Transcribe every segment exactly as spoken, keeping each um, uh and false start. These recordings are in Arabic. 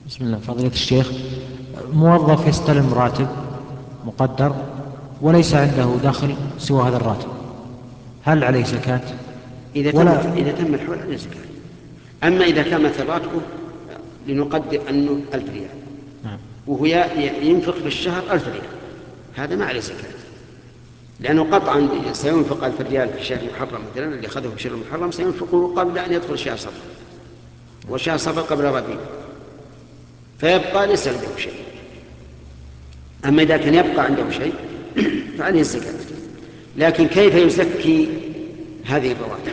بسم الله. فضيلة الشيخ، موظف يستلم راتب مقدر وليس عنده دخل سوى هذا الراتب، هل عليه زكاة؟ إذا تم ولا إذا تم الحول عليه زكاة. أما إذا كان مثل راتبه لنقدر أنه ألف ريال نعم. وهو ينفق في الشهر ألف ريال، هذا ما عليه زكاة، لأنه قطعا سينفق ألف ريال في شهر محرم مثلا، اللي أخذه في شهر محرم سينفقه قبل أن يدخل شهر صفر، وشهر صفر قبل ربيع، فيبقى ليس عنده شيء. أما إذا كان يبقى عنده شيء فعليه الزكاة. لكن كيف يزكي هذه الرواتب؟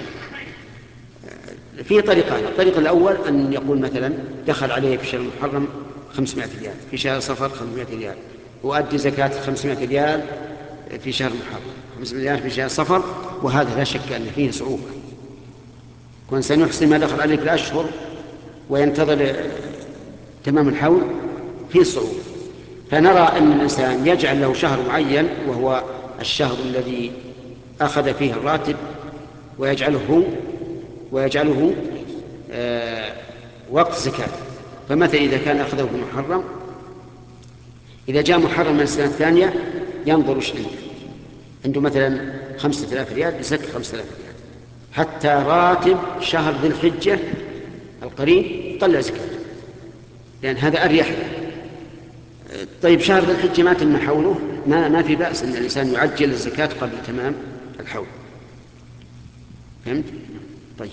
في طريقان. الطريق الأول أن يقول مثلا دخل عليه في شهر محرم خمسمائة ريال، في شهر صفر خمسمائة ريال، وأدي زكاة خمسمائة ريال في شهر محرم، خمسمائة ريال في شهر صفر، وهذا لا شك أن فيه صعوبة. كون سنحسن ما دخل عليه في الأشهر وينتظر تمام الحول فيه صعوبة. فنرى أن الإنسان يجعل له شهر معين وهو الشهر الذي أخذ فيه الراتب، ويجعله ويجعله آه وقت زكاة. فمثلا إذا كان أخذه في محرم، إذا جاء محرم من السنة الثانية ينظر وش عنده، عنده مثلا خمسة آلاف ريال يزكي خمسة آلاف ريال حتى راتب شهر ذي الحجة القريب طلع زكاة، لأن هذا أريح له. طيب شهر ذي الحجة ما تم حوله، ما, ما في بأس أن الإنسان يعجل الزكاة قبل تمام الحول. فهمت؟ طيب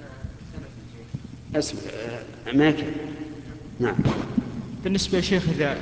اسمع. آه، ما يكفي. نعم. بالنسبة يا شيخ إذا